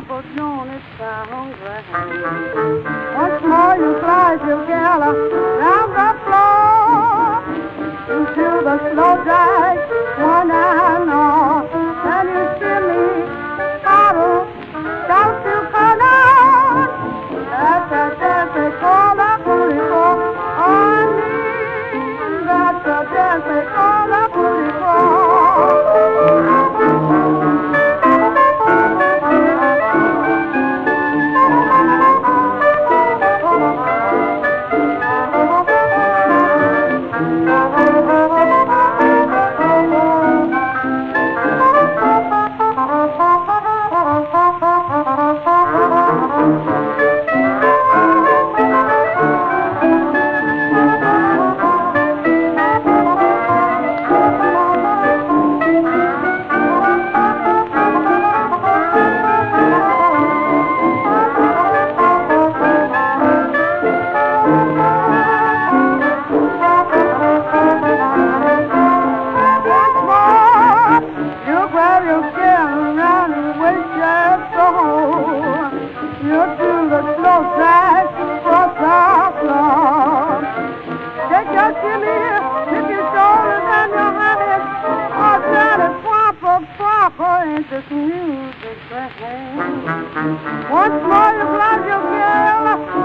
swamp known as hungry. Once more you glide your gal down the floor into the slow drag, one and all. And you see me bottle, shout to come on. That's the dance they call the booty call. On me, that's the dance they call the booty call. This music playing. Once more you glide your girl